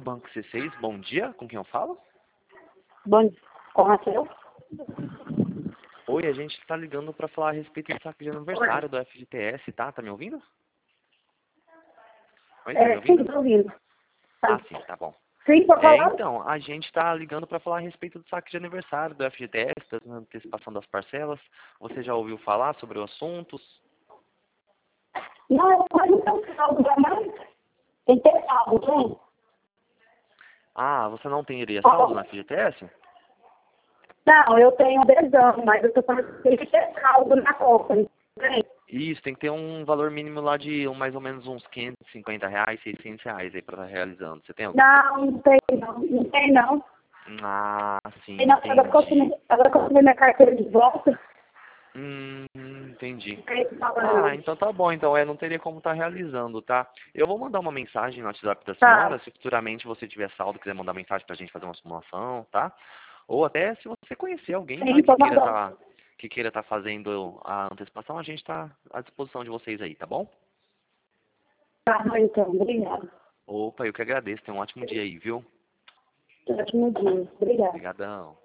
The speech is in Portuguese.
Banco C6, bom dia, com quem eu falo? Bom, com Raquel? Oi, a gente está ligando para falar a respeito do saque de aniversário do FGTS, tá? Tá me ouvindo? Oi, tá me Sim, ouvindo? estou ouvindo. Ah, Tá. sim, tá bom. Sim, pode falar? Então, a gente está ligando para falar a respeito do saque de aniversário do FGTS, da antecipação das parcelas. Você já ouviu falar sobre o assunto? Não, mas não tem saldo da mãe. Tem que ter saldo, tem? Ah, você não teria saldo na FGTS? Não, eu tenho adesão, mas eu estou falando que tem que ter saldo na conta. Tem? Isso, tem que ter um valor mínimo lá de mais ou menos uns R$ 550, R$ 600 aí para estar realizando. Você tem algum? Não, não tem não. Não tem não. Ah, sim, Tem não. entendi. Agora que eu assumi minha carteira de volta, Entendi. tem esse valor Ah, não. então tá bom, então não teria como estar realizando, tá? Eu vou mandar uma mensagem no WhatsApp da senhora, Tá. se futuramente você tiver saldo, quiser mandar mensagem pra gente fazer uma simulação, tá? Ou até se você conhecer alguém, tá, Sim, pode mandar. que queira estar fazendo a antecipação, a gente tá à disposição de vocês aí, tá bom? Tá, então. Obrigada. Opa, eu que agradeço, tenha um ótimo dia aí, viu? Ótimo dia. Obrigada. Obrigadão.